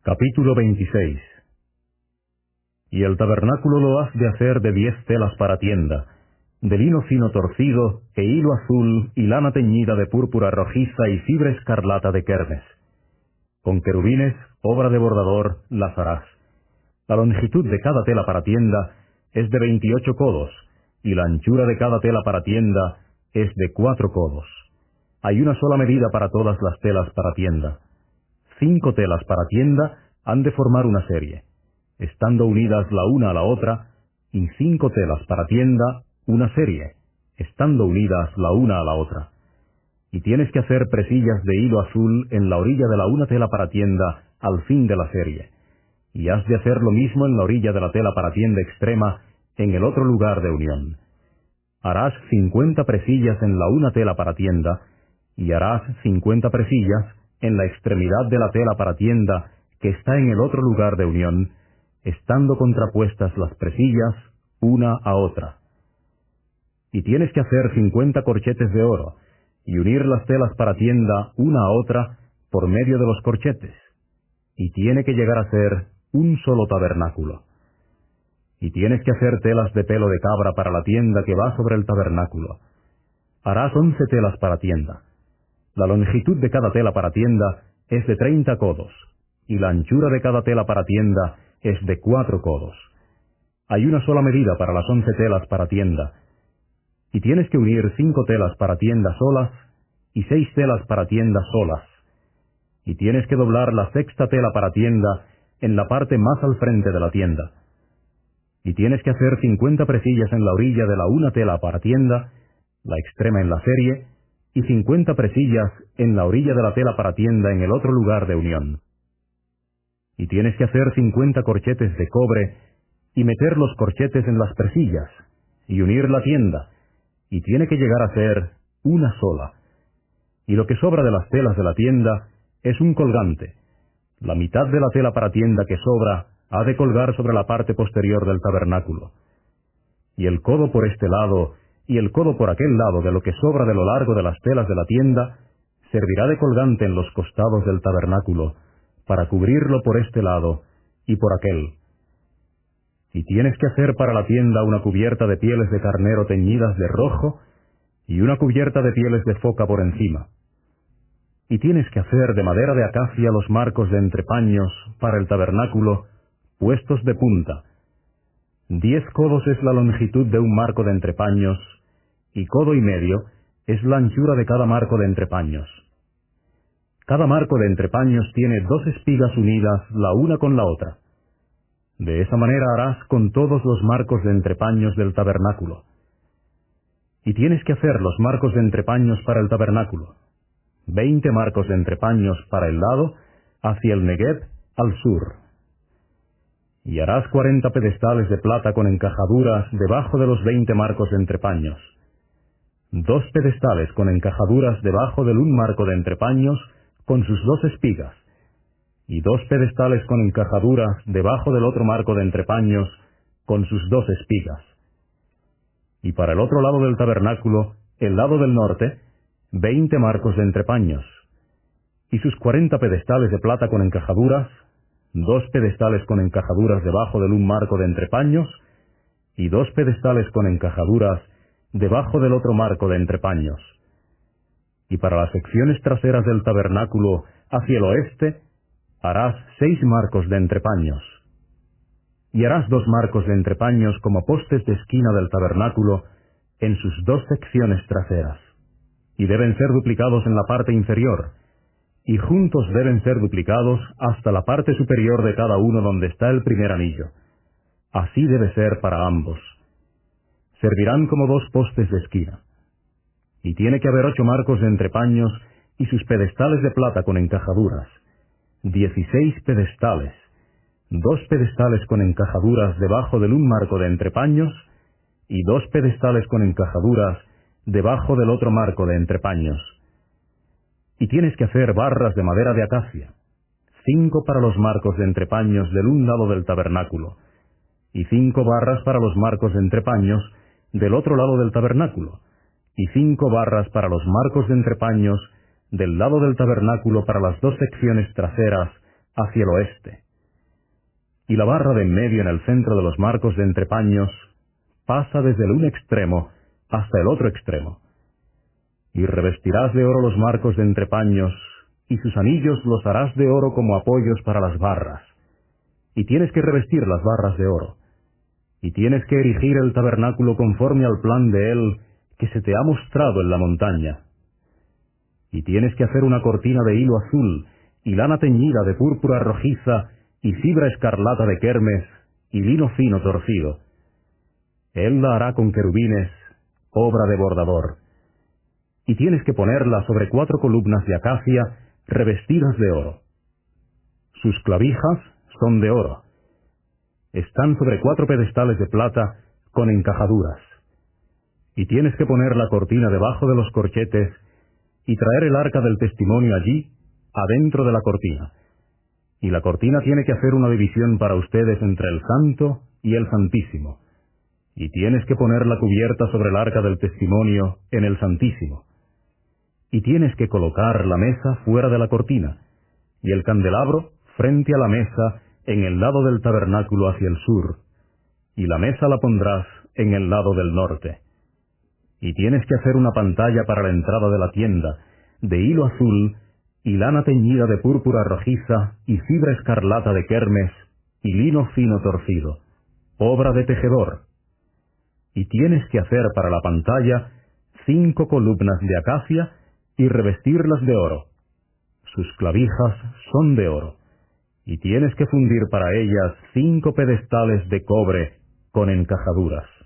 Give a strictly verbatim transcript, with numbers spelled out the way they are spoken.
Capítulo veintiséis. Y el tabernáculo lo has de hacer de diez telas para tienda, de lino fino torcido, e hilo azul, y lana teñida de púrpura rojiza, y fibra escarlata de kermes. Con querubines, obra de bordador, las harás. La longitud de cada tela para tienda es de veintiocho codos, y la anchura de cada tela para tienda es de cuatro codos. Hay una sola medida para todas las telas para tienda. Cinco telas para tienda han de formar una serie, estando unidas la una a la otra, y cinco telas para tienda una serie, estando unidas la una a la otra. Y tienes que hacer presillas de hilo azul en la orilla de la una tela para tienda al fin de la serie, y has de hacer lo mismo en la orilla de la tela para tienda extrema en el otro lugar de unión. Harás cincuenta presillas en la una tela para tienda, y harás cincuenta presillas en la extremidad de la tela para tienda que está en el otro lugar de unión, estando contrapuestas las presillas una a otra. Y tienes que hacer cincuenta corchetes de oro, y unir las telas para tienda una a otra por medio de los corchetes, y tiene que llegar a ser un solo tabernáculo. Y tienes que hacer telas de pelo de cabra para la tienda que va sobre el tabernáculo. Harás once telas para tienda. La longitud de cada tela para tienda es de treinta codos, y la anchura de cada tela para tienda es de cuatro codos. Hay una sola medida para las once telas para tienda, y tienes que unir cinco telas para tienda solas, y seis telas para tienda solas. Y tienes que doblar la sexta tela para tienda en la parte más al frente de la tienda. Y tienes que hacer cincuenta presillas en la orilla de la una tela para tienda, la extrema en la serie, y cincuenta presillas en la orilla de la tela para tienda en el otro lugar de unión. Y tienes que hacer cincuenta corchetes de cobre, y meter los corchetes en las presillas, y unir la tienda, y tiene que llegar a ser una sola. Y lo que sobra de las telas de la tienda es un colgante. La mitad de la tela para tienda que sobra ha de colgar sobre la parte posterior del tabernáculo. Y el codo por este lado, y el codo por aquel lado de lo que sobra de lo largo de las telas de la tienda, servirá de colgante en los costados del tabernáculo, para cubrirlo por este lado y por aquel. Y tienes que hacer para la tienda una cubierta de pieles de carnero teñidas de rojo, y una cubierta de pieles de foca por encima. Y tienes que hacer de madera de acacia los marcos de entrepaños para el tabernáculo, puestos de punta. Diez codos es la longitud de un marco de entrepaños, y codo y medio es la anchura de cada marco de entrepaños. Cada marco de entrepaños tiene dos espigas unidas la una con la otra. De esa manera harás con todos los marcos de entrepaños del tabernáculo. Y tienes que hacer los marcos de entrepaños para el tabernáculo. Veinte marcos de entrepaños para el lado, hacia el Negueb, al sur. Y harás cuarenta pedestales de plata con encajaduras debajo de los veinte marcos de entrepaños. Dos pedestales con encajaduras debajo del un marco de entrepaños con sus dos espigas, y dos pedestales con encajaduras debajo del otro marco de entrepaños con sus dos espigas. Y para el otro lado del tabernáculo, el lado del norte, veinte marcos de entrepaños, y sus cuarenta pedestales de plata con encajaduras, dos pedestales con encajaduras debajo del un marco de entrepaños, y dos pedestales con encajaduras debajo del otro marco de entrepaños. Y para las secciones traseras del tabernáculo hacia el oeste, harás seis marcos de entrepaños. Y harás dos marcos de entrepaños como postes de esquina del tabernáculo en sus dos secciones traseras. Y deben ser duplicados en la parte inferior, y juntos deben ser duplicados hasta la parte superior de cada uno donde está el primer anillo. Así debe ser para ambos. Servirán como dos postes de esquina. Y tiene que haber ocho marcos de entrepaños y sus pedestales de plata con encajaduras. Dieciséis pedestales, dos pedestales con encajaduras debajo del un marco de entrepaños, y dos pedestales con encajaduras debajo del otro marco de entrepaños. Y tienes que hacer barras de madera de acacia, cinco para los marcos de entrepaños del un lado del tabernáculo, y cinco barras para los marcos de entrepaños del otro lado del tabernáculo, y cinco barras para los marcos de entrepaños del lado del tabernáculo para las dos secciones traseras hacia el oeste. Y la barra de en medio en el centro de los marcos de entrepaños pasa desde el un extremo hasta el otro extremo. Y revestirás de oro los marcos de entrepaños, y sus anillos los harás de oro como apoyos para las barras. Y tienes que revestir las barras de oro. Y tienes que erigir el tabernáculo conforme al plan de él que se te ha mostrado en la montaña. Y tienes que hacer una cortina de hilo azul, y lana teñida de púrpura rojiza, y fibra escarlata de kermes, y lino fino torcido. Él la hará con querubines, obra de bordador. Y tienes que ponerla sobre cuatro columnas de acacia, revestidas de oro. Sus clavijas son de oro. Están sobre cuatro pedestales de plata, con encajaduras. Y tienes que poner la cortina debajo de los corchetes, y traer el arca del testimonio allí, adentro de la cortina. Y la cortina tiene que hacer una división para ustedes entre el santo y el santísimo. Y tienes que poner la cubierta sobre el arca del testimonio en el santísimo. Y tienes que colocar la mesa fuera de la cortina, y el candelabro frente a la mesa en el lado del tabernáculo hacia el sur, y la mesa la pondrás en el lado del norte. Y tienes que hacer una pantalla para la entrada de la tienda, de hilo azul, y lana teñida de púrpura rojiza, y fibra escarlata de kermes, y lino fino torcido, obra de tejedor. Y tienes que hacer para la pantalla cinco columnas de acacia, y revestirlas de oro. Sus clavijas son de oro. Y tienes que fundir para ellas cinco pedestales de cobre con encajaduras.